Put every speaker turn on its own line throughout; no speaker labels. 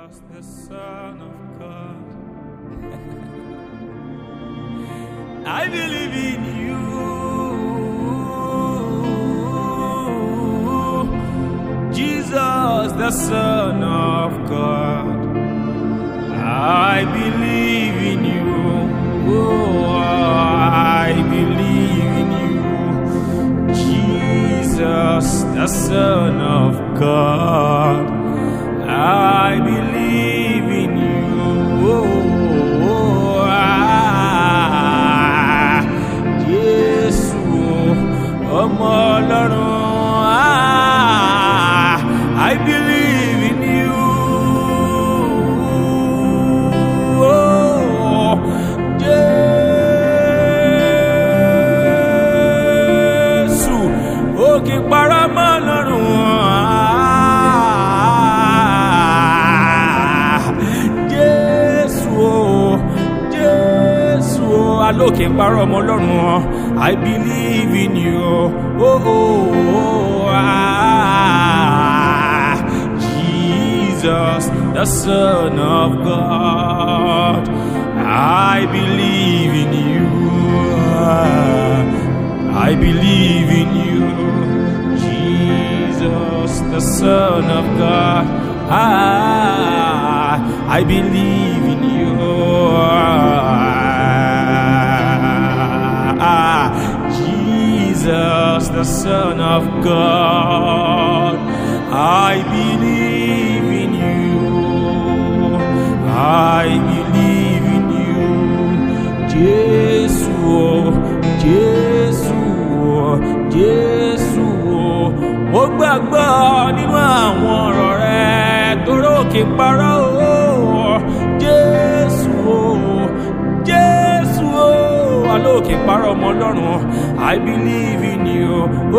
Jesus, the Son of God. I believe in you, Jesus, the Son of God. I believe in you, oh, I believe in you, Jesus, the Son of God. I believe in you, oh, Jesus, ọmọ Ọlọ́run, I believe in you, oh, Jesus, òkè paramọ́ Ọlọ́run, lókè parọ́ ọmọ Ọlọ́run. I believe in you, Jesus, the Son of God. I believe in you, I believe in you, Jesus, the Son of God. I believe in you, Jesus, the Son of God. I believe in you, I believe in you, Jesus, Jesus, Jesus. Mo gbàgbọ́ nínú àwọn ọ̀rọ̀ rẹ̀ toró kì í parọ́ o, Jésù, Jésù. Alókè parọ́ ọmọ Ọlọ́run. I believe in you,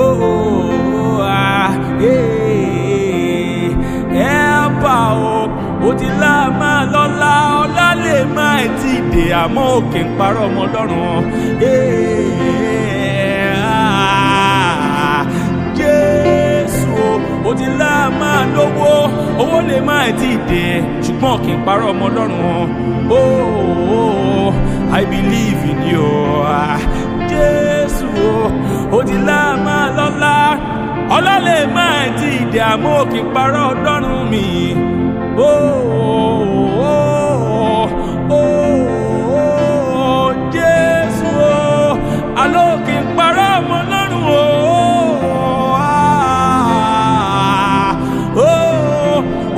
ẹ̀ẹ́bà o ti lá máa lọ́lá ọlá lè máa ti dè àmọ́ òkè ń parọ́ ọmọ Ọlọ́run. Jésù o ti lá máa lówó owó lè máa ti dè ṣùgbọ́n òkè ń parọ́ ọmọ Ọlọ́run. I believe in you, Jésù o ti lá máa lọ́lá ọlá lè máa ti dè àmọ́ òkè ń parọ́ Ọlọ́run mi.